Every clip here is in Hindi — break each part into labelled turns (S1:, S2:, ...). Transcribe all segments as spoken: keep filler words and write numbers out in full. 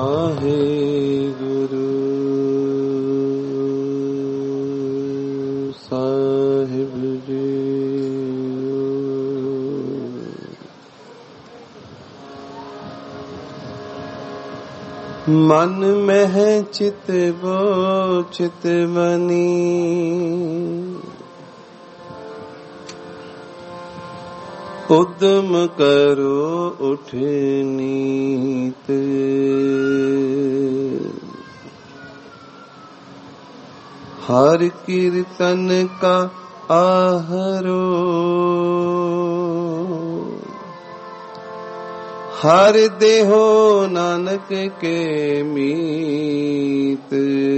S1: वाहेगुरु साहिब जी। मन में चित वो चित बनी, उद्यम करो उठ नीत। हर कीर्तन का आहरो, हर देहो नानक के मीत।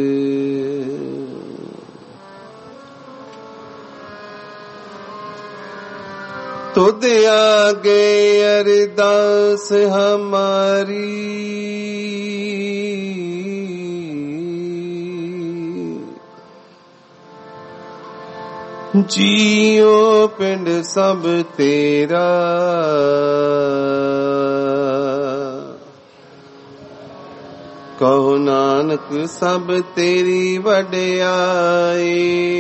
S1: तुद आगे अरदास हमारी, जियो पिंड सब तेरा। कहो नानक सब तेरी वड्याई,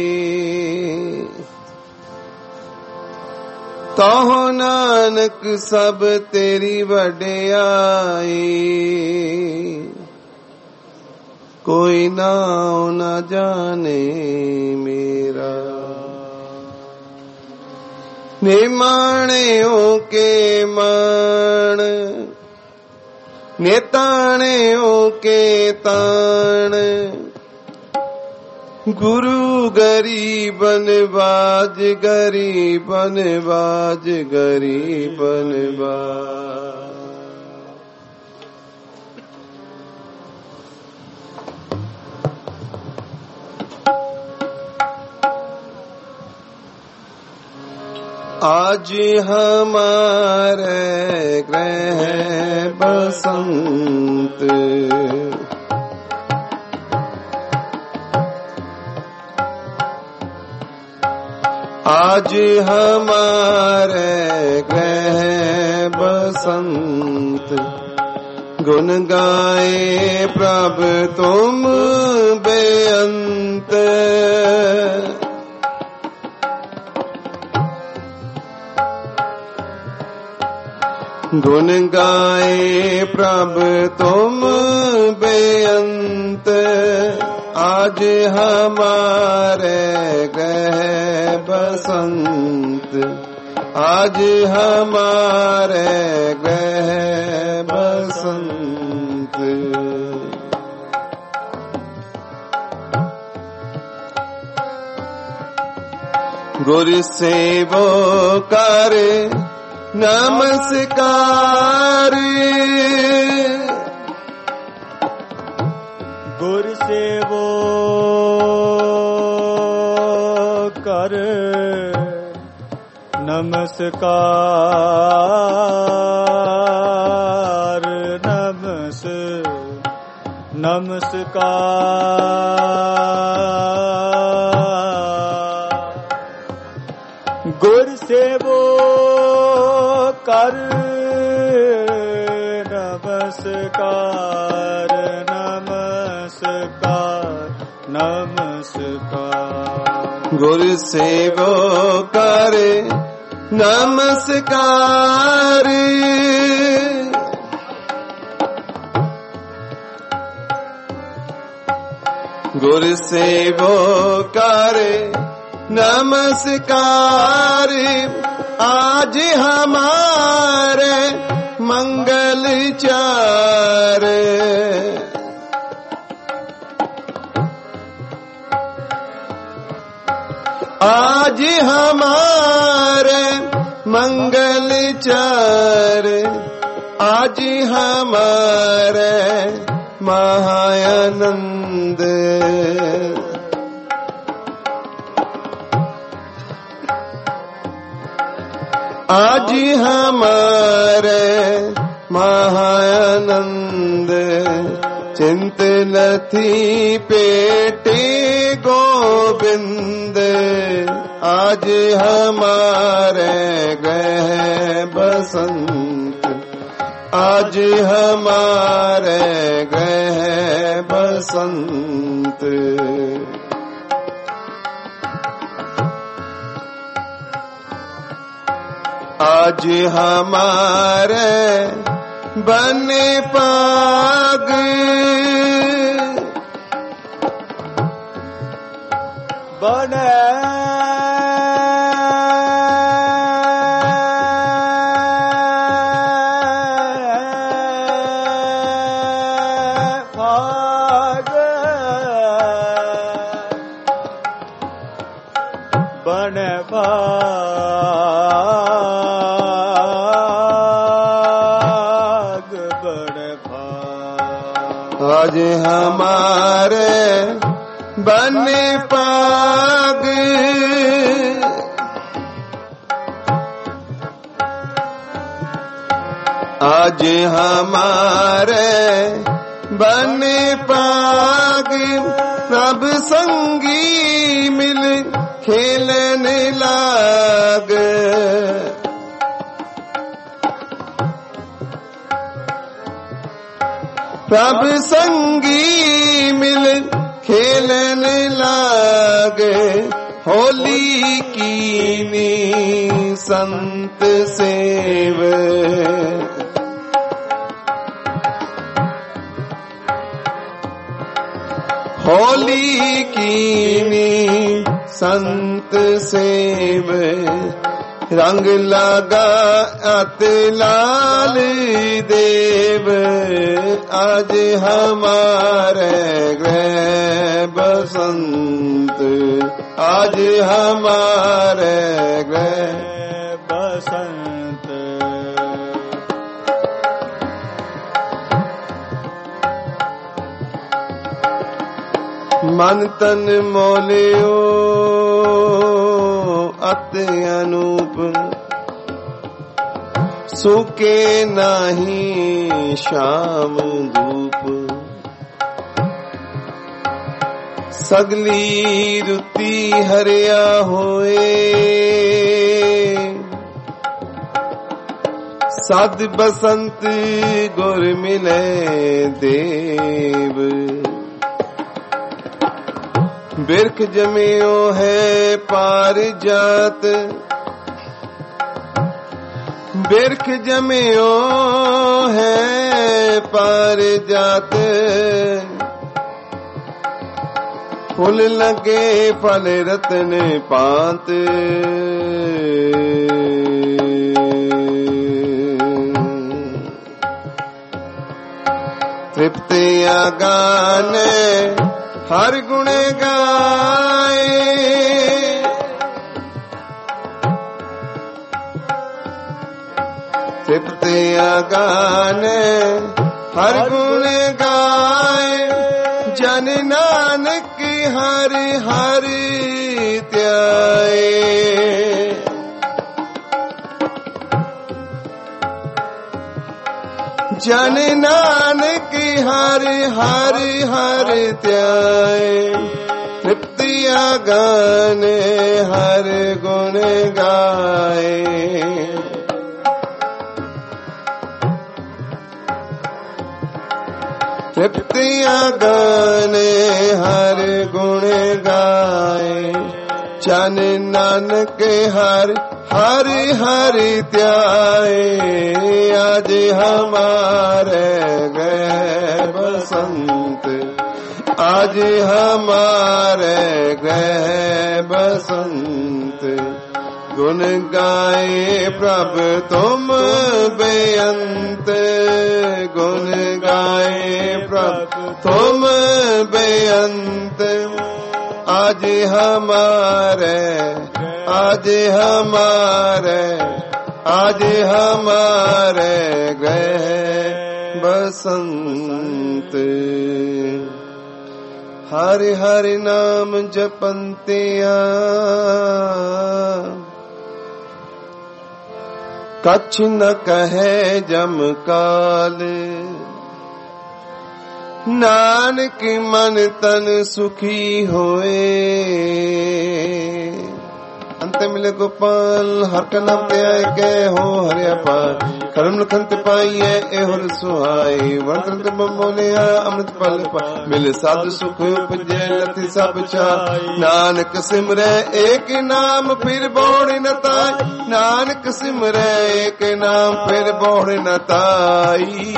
S1: कहो नानक सब तेरी वड्याई। कोई नाम न जाने मेरा, निमाणियों के मान, नेताणियों के ताण। गुरु गरीबन बाज, गरीबन बाज, गरीबन बाज। आज हमारे ग्रह बसंत, आज हमारे ग्रह बसंत। गुण गाए प्रभु तुम बेअंत। गुण गाए प्रभु तुम बेअंत। आज हमारे ग्रह बसंत, आज हमारे ग्रह बसंत। गुरु सेवो कर नमस्कार,
S2: गुर सेवो कर नमस्कार। नमस नमस्कार। गुर सेवो कर नमस्कार, नमस्कार, नमस्कार।
S1: गुरु सेवो कर नमस्कार। गुरु सेवो कर नमस्कार। आज हमारे मंगल चार, आज हमारे मंगल चार। आज हमारे महाआनंद। आज हमारे महाआनंद। चिंत नथी पेटे गोविंद। आज हमारे ग्रह बसंत। आज हमारे गृह बसंत। आज हमारे बने पाग,
S2: बने पाग, बने पाग, बने पाग।
S1: आज हमारे बने पाग, आज हमारे बने पाग। सब संगी मिल खेलने लाग, सब संगी मिल खेलने लागे। होली कीनी संत सेव, होली कीनी संत सेव। रंग लगा अत लाल देव, आज हमारे गृह बसंत। आज हमारे गृह
S2: बसंत।
S1: मन तन मोलियो अति अनूप, सूके नाही शाम धूप। सगली रुती हरिया होए, सद बसंत गुर मिले देव। बिरख जमियो है पार जात, बिरख जमियो है पार जात। फूल लगे फल रतन पात, तृप्तिया गाने हर गुण गाए। तृप्तिया गाने हर गुण गाए। जन नानक हर हर त्याए। जन नानक हर हर हर त्याए। तृप्तिया गाने हर गुण गाए। तृप्तिया गाने हर गुण गाए। जन नानक हर हर हर त्याए। आज हमारे गए बसंत, आज हमारे गए बसंत। गुण गाए प्रभु तुम बेअंत, गुण गाए प्रभु तुम बेअंत। आज हमारे, आज हमारे, आज हमारे गए बसंत। हरि हरि नाम जपंतिया, कछ न कहे जम काल। नानक मन तन सुखी होए। ਤੇ ਮਿਲੇ ਗੋਪਾਲ ਹਰ ਕਾ ਨਾਮ ਤੇ ਆਏ ਕੈ ਹੋ ਹਰਿਆ ਪਾਰ ਕਰਮ ਲਖਨ ਤੇ ਪਾਈਐ ਇਹੋ ਸੁਹਾਈ ਵਰਤਨ ਤੇ ਬਮੋਲਿਆ ਅੰਮ੍ਰਿਤ ਪਲ ਪਾਈ ਮਿਲ ਸਾਧ ਸੁਖ ਉਪਜੈ ਲਥਿ ਸਭ ਛਾਈ ਨਾਨਕ ਸਿਮਰੈ ਏਕ ਨਾਮ ਫਿਰ ਬੋੜ ਨ ਤਾਈ ਨਾਨਕ ਸਿਮਰੈ ਏਕ ਨਾਮ ਫਿਰ ਬੋੜ ਨ ਤਾਈ।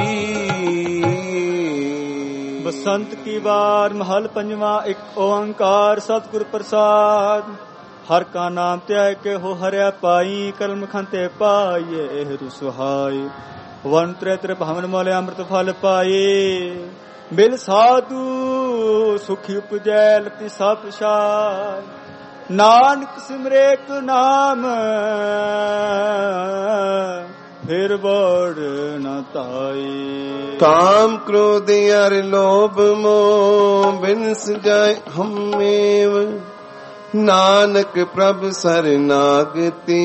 S2: ਬਸੰਤ ਕੀ ਵਾਰ ਮਹਲ ਪੰਜਵਾ ਇੱਕ ਓੰਕਾਰ ਸਤਿਗੁਰ ਪ੍ਰਸਾਦ ਹਰ ਕਾ ਨਾਮ ਧਿਆਇ ਕੇ ਹੋ ਹਰਿਆ ਪਾਈ ਕਰਮ ਖੰਤੇ ਪਾਈਏ ਇਹ ਸੁਹਾਈ ਵਨ ਤ੍ਰੇ ਤ੍ਰੇ ਭਵਨ ਮੋਲੇ ਅੰਮ੍ਰਿਤ ਫਲ ਪਾਏ ਮਿਲ ਸਾਧੂ ਸੁਖੀ ਉਪਜੈ ਲਤੀ ਸਭ ਛਾਈ ਨਾਨਕ ਸਿਮਰੇ ਕੋ ਨਾਮ ਫਿਰ ਬੜ ਨ ਤਾਈ।
S1: ਕਾਮ ਕ੍ਰੋਧ ਅਰ ਲੋਭ ਮੋਹ ਬਿਨਸ ਜਾਏ ਹਮੇਵ ਨਾਨਕ ਪ੍ਰਭ ਸਰਨਾਗਤੀ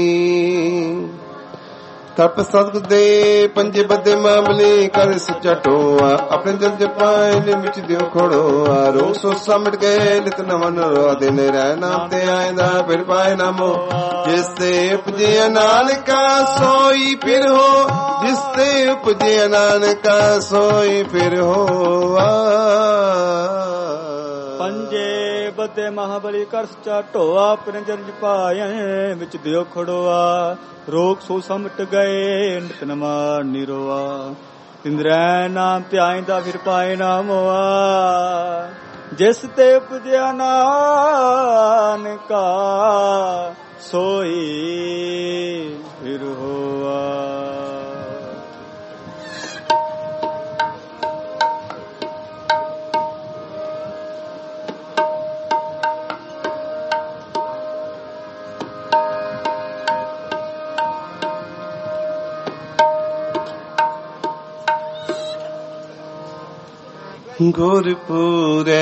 S1: ਤਪ ਸਤਿਗੁਰ ਦੇ ਪੰਜੇ ਬੱਦੇ ਮਾਮਲੇ ਕਰ ਸੱਚਾ ਟੋਆ ਆਪਣੇ ਦਿਲ ਜਪਾਏ ਨੇ ਵਿੱਚ ਦਿਓ ਖੜੋਆ ਰੋਗ ਸੋ ਸਮਟ ਗਏ ਨਿਤ ਨਵਨ ਰੋਆ ਦਿਨ ਰਹਿ ਨਾਮ ਤੇ ਆਇਂਦਾ ਫਿਰ ਪਾਏ ਨਾਮੋ ਜਿਸ ਤੇ ਉਪਜਿਆ ਨਾਨਕਾ ਸੋਈ ਫਿਰ ਹੋ ਜਿਸ ਤੇ ਉਪਜਿਆ ਨਾਨਕਾ ਸੋਈ ਫਿਰ ਹੋਆ। ਪੰਜੇ
S2: ਬੱਦੇ ਮਹਾਬਲੀ ਕਰ ਸੱਚਾ ਢੋਆ ਆਪਣੇ ਜਨ ਪਾਏ ਵਿੱਚ ਦਿਓ ਖੜੋਆ ਰੋਗ ਸੋ ਸਮਟ ਗਏ ਨਿਤ ਨਵਾ ਨਿਰੋਆ ਇੰਦਰੈ ਨਾਮ ਧਿਆਇਂਦਾ ਫਿਰ ਪਾਏ ਨਾਮੋਆ ਜਿਸ ਤੇ ਉਪਜਿਆ ਨਾਨਕਾ ਸੋਈ ਫਿਰ ਹੋਆ।
S1: ਗੁਰਪੁਰੈ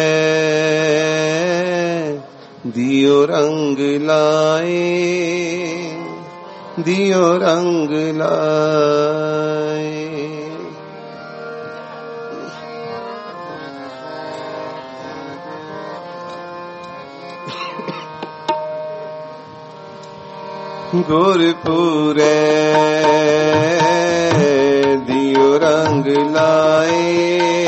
S1: ਦਿਓ ਰੰਗ ਲਾਏ ਦਿਓ ਰੰਗ ਲਾਏ ਗੁਰਪੁਰੈ ਦਿਓ ਰੰਗ ਲਾਏ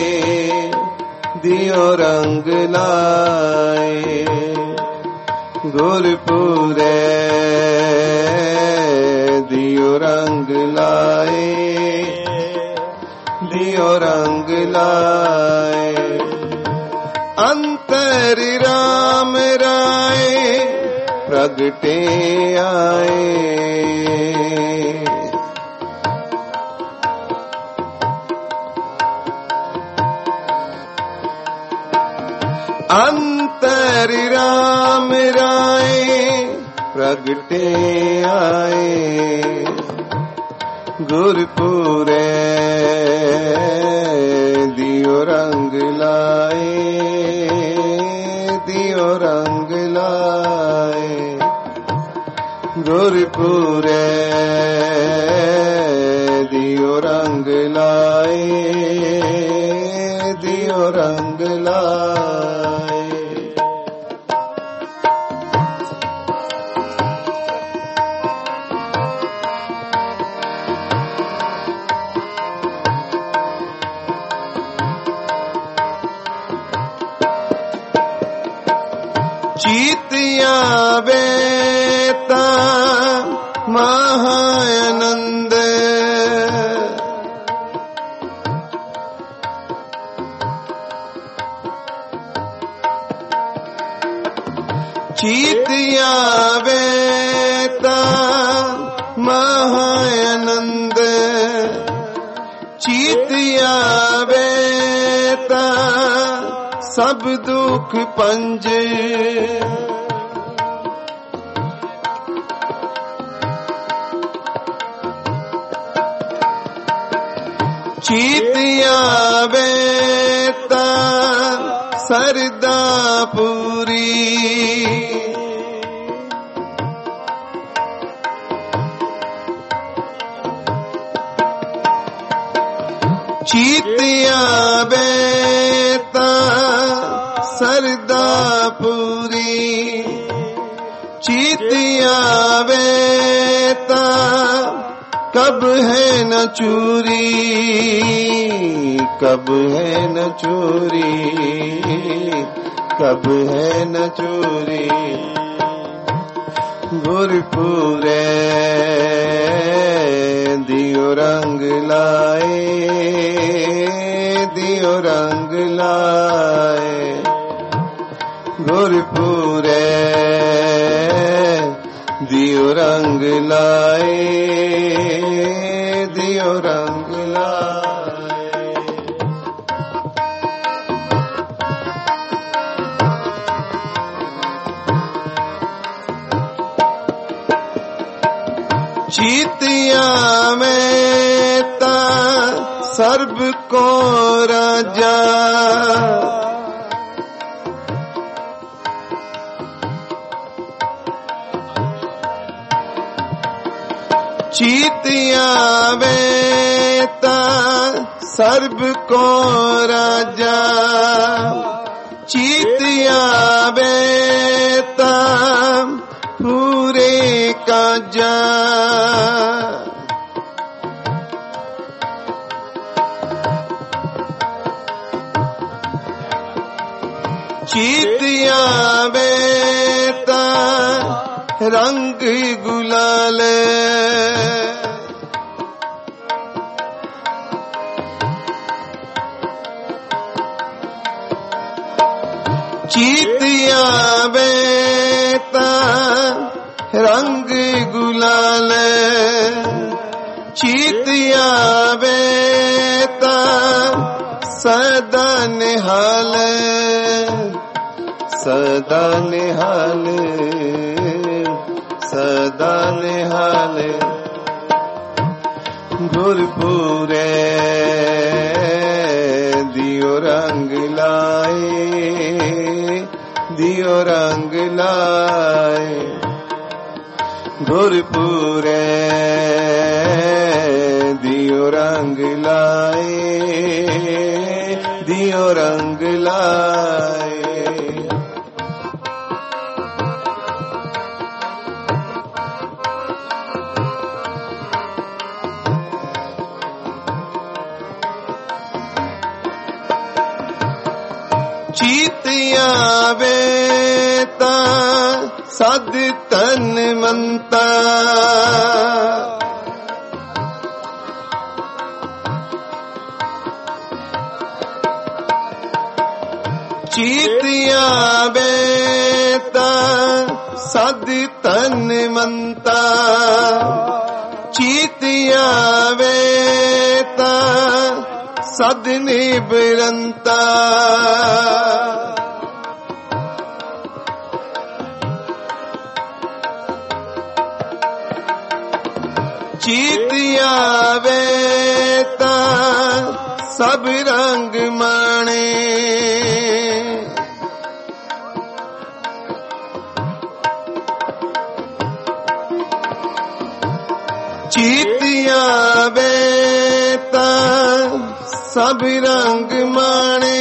S1: ਦਿਓ ਰੰਗ ਲਾਏ ਗੁਰਪੁਰੈ ਦਿਓ ਰੰਗ ਲਾਏ ਦਿਓ ਰੰਗ ਲਾਏ ਅੰਤਰ ਰਾਮ ਰਾਏ ਪ੍ਰਗਟੇ ਆਏ ਅੰਤਰ ਰਾਮ ਰਾਏ ਪ੍ਰਗਟੇ ਆਏ ਗੁਰਪੁਰੈ ਦਿਓ ਰੰਗ ਲਾਏ ਦਿਓ ਰੰਗ ਲਾਏ ਗੁਰਪੁਰੈ ਦਿਓ ਰੰਗ ਲਾਏ ਦਿਓ ਰੰਗ ਲਾਏ। ਚੀਤ ਆਵੇ ਤਾਂ ਮਹਾ ਆਨੰਦ ਚੀਤ ਆਵੇ ਤਾਂ ਮਹਾ ਆਨੰਦ ਚੀਤ ਆਵੇ ਤਾਂ ਸਭ ਦੁਖ ਪੰਜ ਚੀਤ ਆਵੇ ਤਾਂ ਸਰਦਾ ਪੂਰੀ ਚੀਤ ਆਵੇ ਤਾਂ ਸਰਦਾ ਪੂਰੀ ਚੀਤਿਆ ਵੇ ਤਾਂ ਕਬ ਹੈ ਨ ਚੂਰੀ, ਕਬ ਹੈ ਨ ਚੂਰੀ, ਕਬ ਹੈ ਨ ਚੂਰੀ। ਗੁਰਪੂਰੇ ਦਿਓ ਰੰਗ ਲਾਏ, ਦਿਓ ਰੰਗ ਲਾਏ। ਗੁਰਪੂਰੇ ਦਿਓ ਰੰਗ ਲਾਏ, ਦਿਓ ਰੰਗ ਲਾਏ। ਚੀਤਿਆ ਮੈਂ ਤਾਂ ਸਰਬ ਕੋ ਰਾਜਾ, ਚੀਤਿਆ ਵੇ ਤਾਂ ਸਰਬ ਕੋ ਰਾਜਾ, ਚੀਤਿਆ ਵੇ ਤਾਂ ਪੂਰੇ ਕਾਜਾ। ਚੀਤਿਆ ਵੇ ਤਾਂ ਰੰਗ ਗੁਲਾਲ, ਚੀਤਿਆ ਵੇ ਤਾਂ ਰੰਗ ਗੁਲਾਲ, ਚੀਤਿਆ ਵੇ ਤਾਂ ਸਦਾ ਨਿਹਾਲ, ਸਦਾ ਨਿਹਾਲ, ਸਦਾ ਨਿਹਾਲ। ਗੁਰਪੂਰੇ ਦਿਓ ਰੰਗ ਲਾਏ, ਦਿਓ ਰੰਗ ਲਾਏ। ਗੁਰਪੂਰੇ ਦਿਓ ਰੰਗ ਲਾਏ, ਦਿਓ ਰੰਗ ਲਾਏ। ਚੀਤਿਆ ਵੇ ਤਾਂ ਸਦ ਤਨ ਮੰਤਾ, ਚੀਤਿਆ ਵੇ ਤਾਂ ਸਦ ਤਨ ਮੰਤਾ, ਚੀਤਿਆ ਵੇ ਤਾਂ ਸਦ ਨਿਬਰੰਤਾ। ਚੀਤਿਆ ਵੇ ਤਾਂ ਸਭ ਰੰਗ ਮਾਣੇ, ਚੀਤਿਆ ਵੇ ਤਾਂ ਸਭ ਰੰਗ ਮਾਣੇ,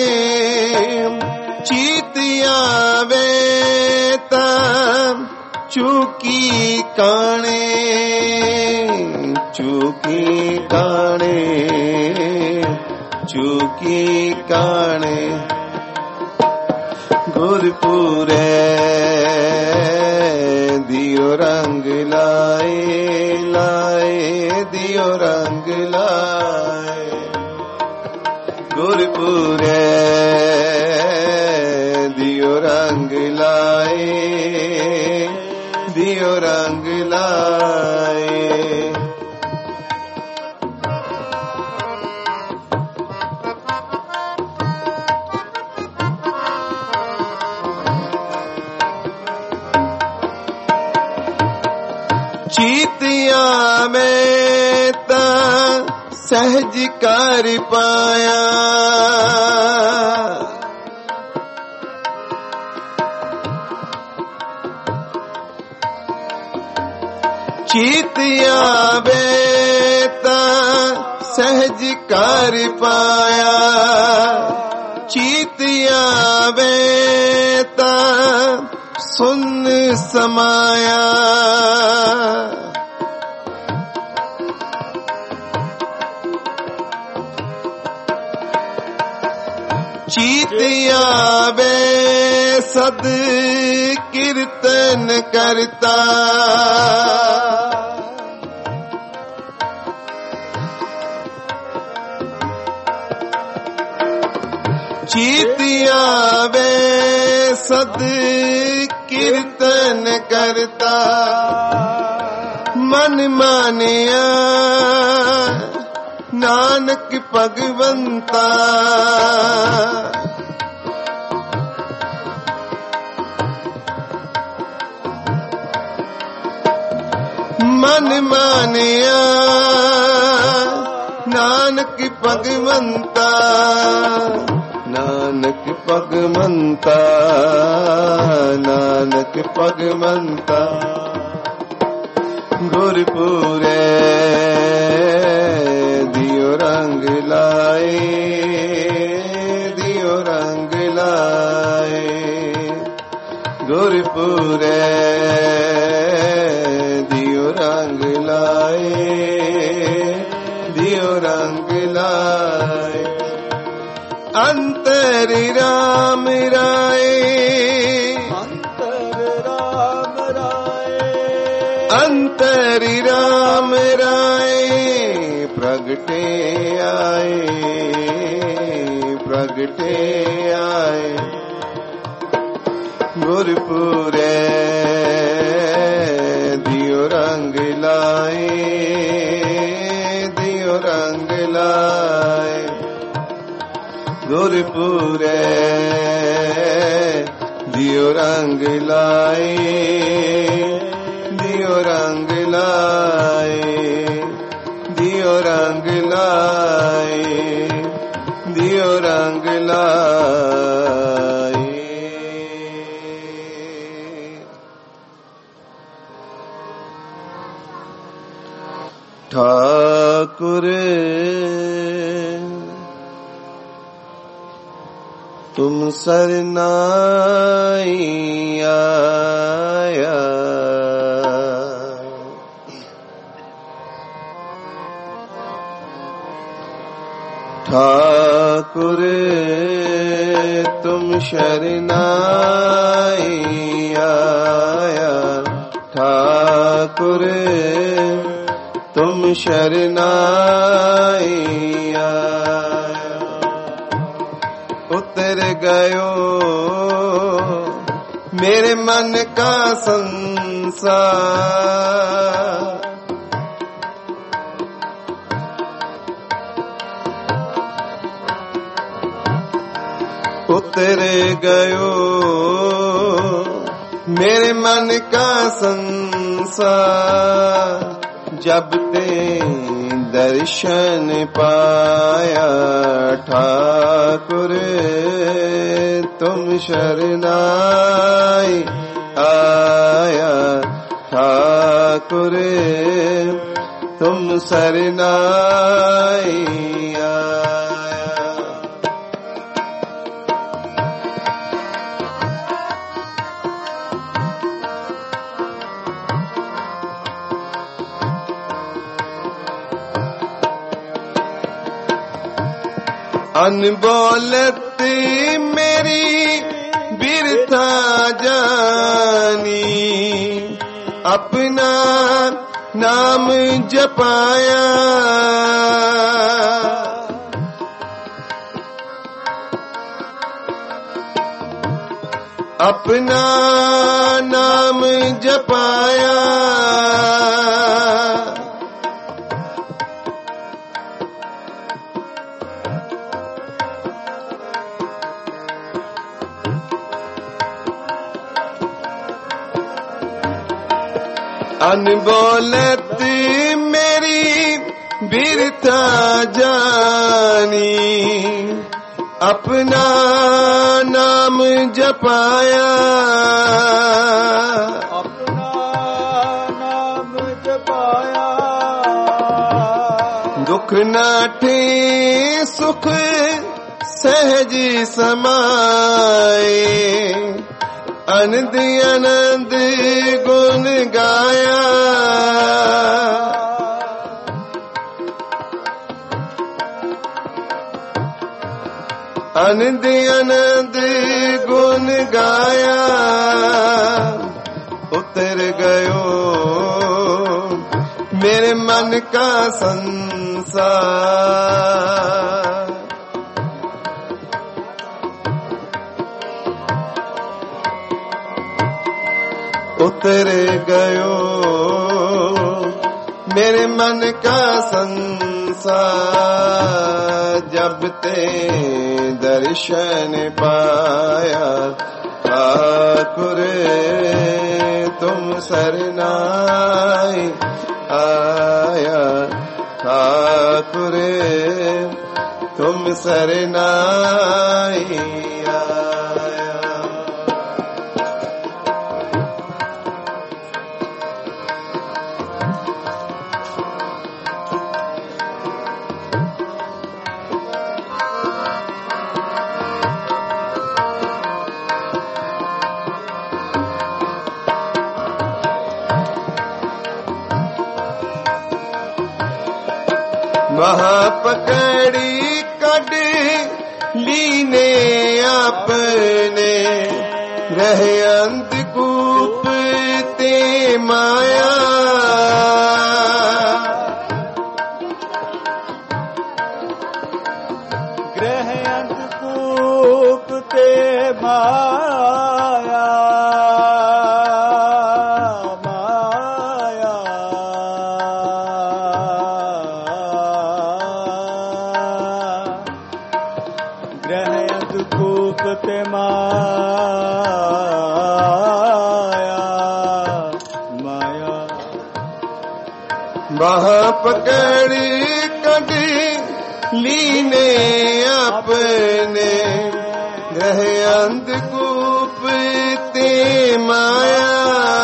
S1: ਚੀਤਿਆ ਵੇ ਤਾਂ ਚੂਕੀ ਕਾਣੇ, ਚੂਕੀ ਕਾਣੇ, ਚੂਕੀ ਕਾਣੇ। ਗੁਰਪੂਰੇ ਦਿਓ ਰੰਗ ਲਾਏ, ਲਾਏ ਦਿਓ ਰੰਗ ਲਾਏ। ਗੁਰਪੂਰੇ ਦਿਓ ਰੰਗ ਲਾਏ, ਦਿਓ ਰੰਗ ਲਾਏ। ਚੀਤਿਆ ਮੈਂ ਤਾਂ ਸਹਿਜ ਕਰ ਪਾਇਆ, ਚੀਤਿਆ ਵੇ ਤਾਂ ਸਹਿਜ ਕਰ ਪਾਇਆ, ਚੀਤਿਆ ਵੇ ਤਾਂ सुन समाया चीत आवे सद कीर्तन करता चीत आवे सद कीर्तन करता मन मानिया नानक भगवंता मन मानिया नानक भगवंता नानक भगवंता नानक भगवंता गुरपुरे दियो रंग लाए दियो रंग लाए गुरपुरे दियो रंग लाए दियो रंग लाए अंतर राम राय
S2: अंतर राम राय
S1: अंतर राम राय प्रगटे आए प्रगटे आए गुरपुरे दियो रंग लाए दियो रंग लाए गुरपुरे दियो रंग लाए दियो रंग लाए दियो रंग लाए दियो रंग लाए ठाकुर तुम सरनाई आया ठाकुर तुम शरनाई आया ठाकुर तुम शरनाई आया उतर गयो मेरे मन का संसार उतर गयो मेरे मन का संसार जब ते दर्शन पाया ठाकुर तुम शरनाई आया ठाकुर तुम शरनाई आया अनबोलत मेरी बिरथा जानी अपना नाम जपाया अपना नाम जपाया अनबोलत मेरी बिरथा जानी अपना नाम जपाया
S2: अपना नाम जपाया
S1: दुख नाठे सुख सहज समाए आनंद आनंद गुण गाया आनंद आनंद गुण गाया उतर गयो मेरे मन का संसार उतर गयो मेरे मन का संसार जब ते दर्शन पाया ठाकुर तुम सरनाई आया ठाकुर तुम सरनाई आया महापकड़ी कड लीने अपने रहे अंधकूप ते माया
S2: ग्रह अंधकूप ते माया
S1: महापकड़ी कड़ी लीने अपने रहे अंधकूप ते माया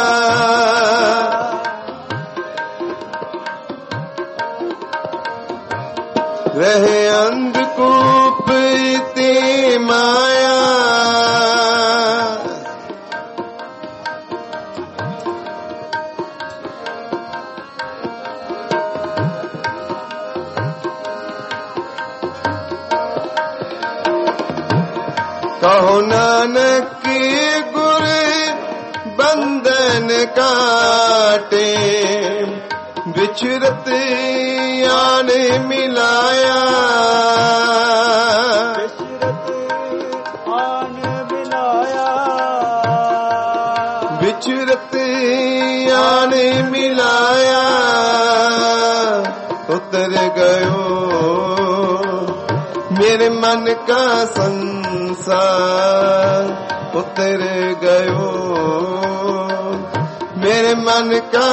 S1: रहे अंधकूप ते माया कहो नानक गुर बंधन काटे बिछरत आन मिलाया बिछरत आन मिलाया उतर गयो मेरे मन का संसार उतर गयो मेरे मन का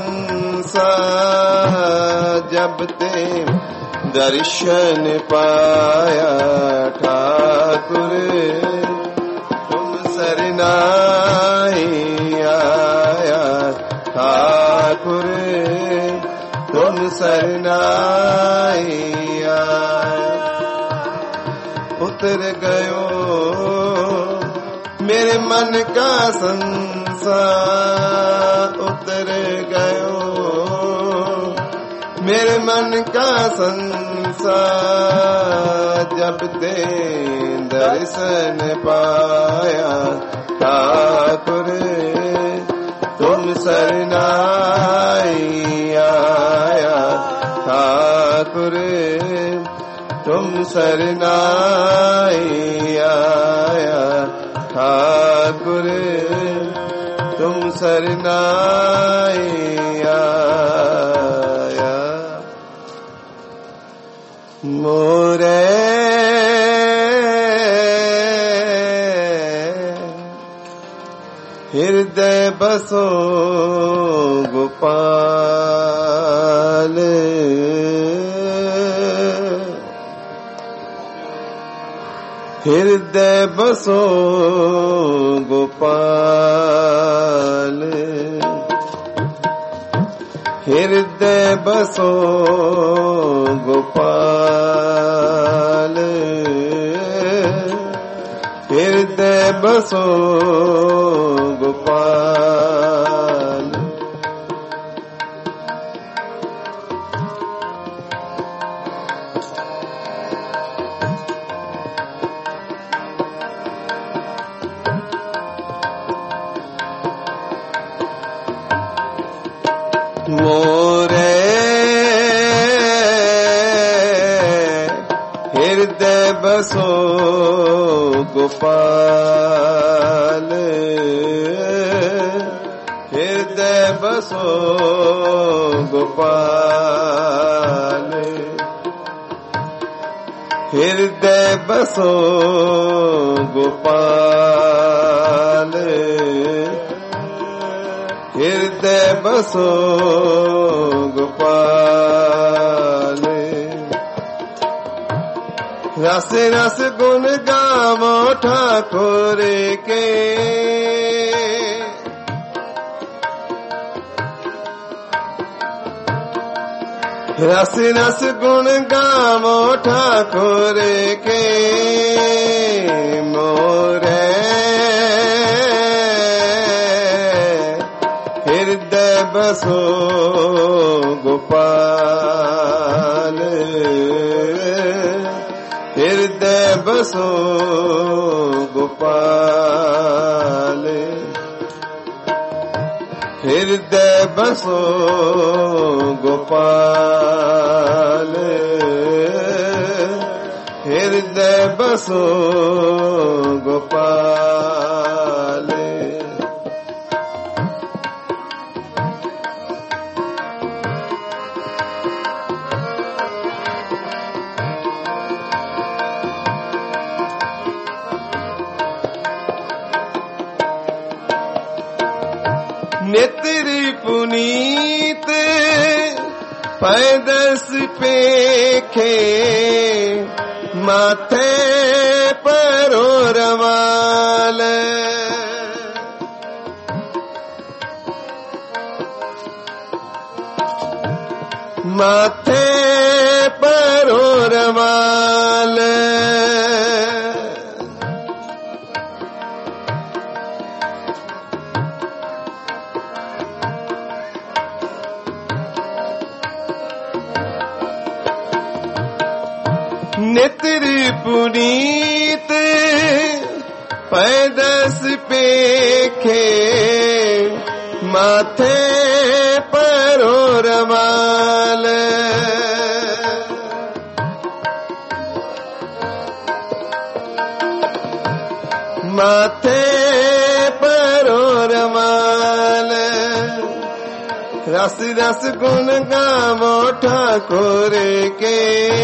S1: संसार जब ते दर्शन पाया ठाकुर तुम सरनाई आया ठाकुर तुम सरनाई आया उतर गयो मेरे मन का संसार उतर गयो मेरे मन का संसार जब ते दर्शन पाया ठाकुर तुम सरनाई आया ठाकुर तुम सरनाई आया ठाकुर तुम सरनाई आया मोरे हृदय बसो गोपाल हृदय बसो गोपाल हृदय बसो गोपाल हृदय बसो मोरे हृदय बसो गोपाल, हृदय बसो गोपाल, हृदय बसो गोपाल, हृदय बसो गोपाल। रस रस गुण गावो ठाकुर के, रस रस गुण गावो ठाकुर के। मोरे हृदय बसो गोपाल, हृदय बसो गोपाल, हृदय बसो गोपाल, हृदय बसो गोपाल। नेत्री पुनीत पैदस पेखे, माथे परो रवाल, माथे परो रवाल, नेत्र पुनीत पैदस पेखे, माथे परो रवाल, माथे परो रवाल। रस रस गुण गावो ठाकुर के,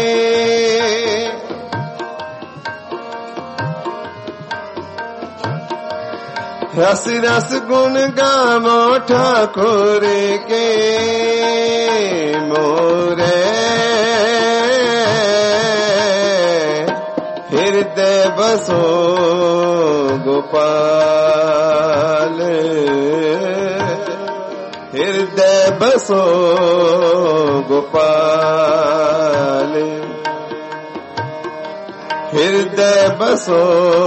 S1: रस रस गुण गावो ठाकुर के। मोरे हृदय बसो गोपाल, हृदय बसो गोपाल, हृदय बसो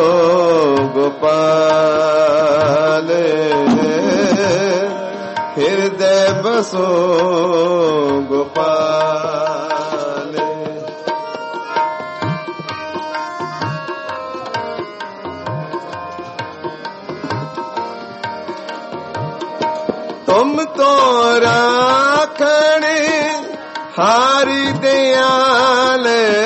S1: गोपाल, हृदय बसो गोपाल। तुम तो राखण हारी दयाल,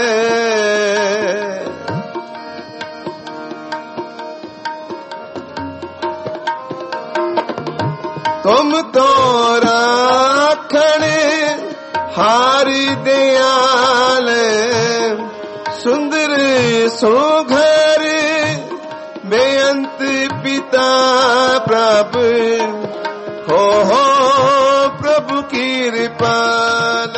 S1: तुम तो राखण हारी दयाल, सुंदर सुघर बेअंत पिता प्रभु, हो हो प्रभु कृपाल,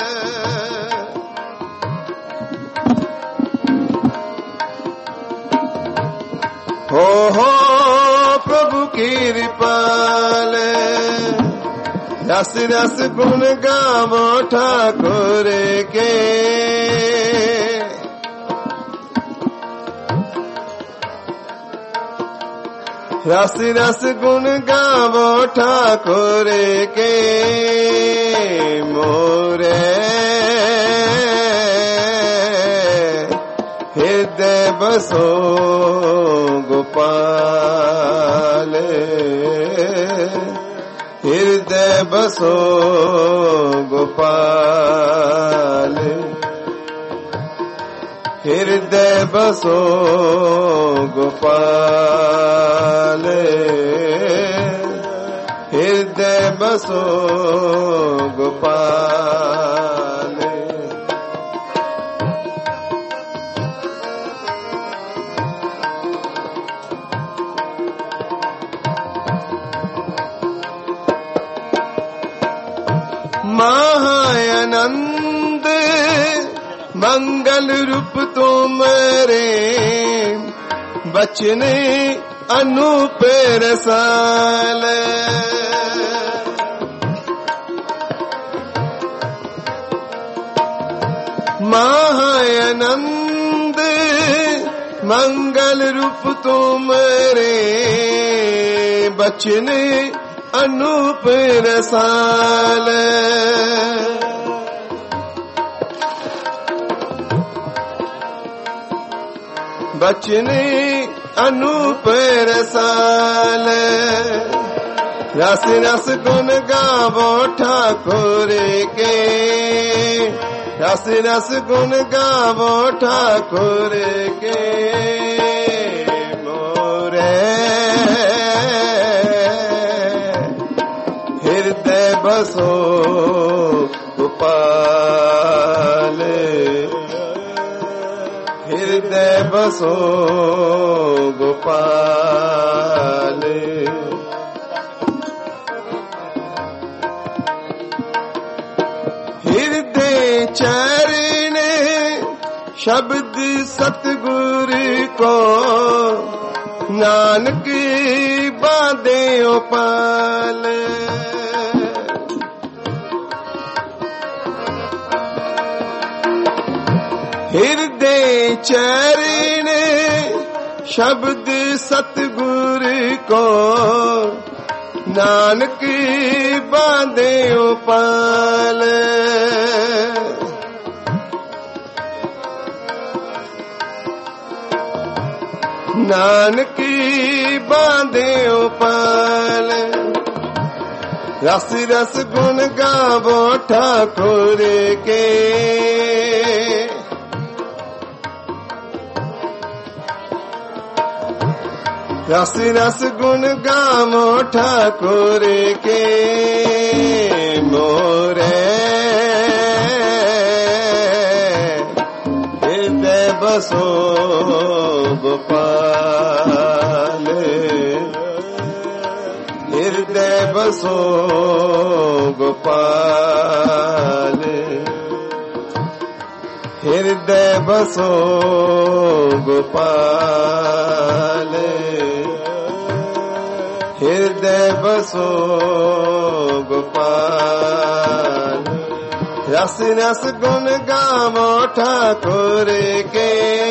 S1: हो हो प्रभु कृपाल। रस रस गुण गावो ठाकुर के, रस रस गुण गावो ठाकुर के। मोरे हृदय बसो गोपाल, हृदय बसो गोपाल हृदय बसो गोपाल हृदय बसो गोपाल महानंद मंगल रूप तुमरे बचने अनूप रसाल महानंद मंगल रूप तुमरे बचने अनूप रसाल बचने अनूप रसाल रस रस गुण गावो ठाकुर के रस रस गुण गावो ठाकुर के मोरे हृदय बसो गोपाल हृदय बसो गोपाल हृदय चरण शब्द सतगुर को नानक बांधे पाल हृदय चरण शब्द सतगुर को नानक बांधे पाल नानक बांधे पाल रस रस गुण गावो ठाकुर के रस रस गुण गावो ठाकुर के मोरे हृदय बसो गोपाल हृदय बसो गोपाल हृदय बसो गोपाल हृदय बसो गोपाल रस रस गुण गावो ठाकुर के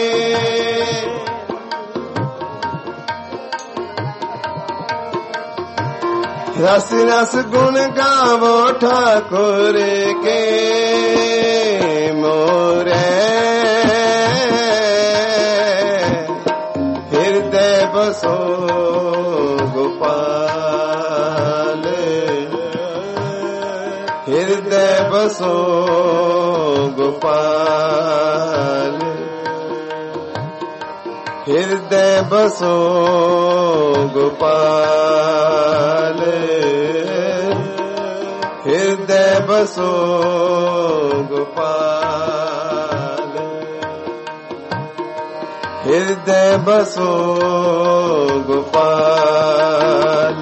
S1: रस रस गुण गावो ठाकुर के मोरे हृदय बसो गोपाल हृदय बसो गोपाल हृदय बसो गोपाल हृदय बसो गोपाल हृदय बसो गोपाल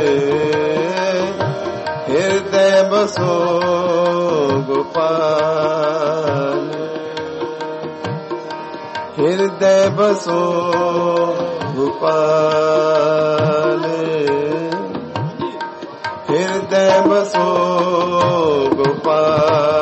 S1: हृदय बसो गोपाल हृदय बसो गोपाल हृदय बसो गोपाल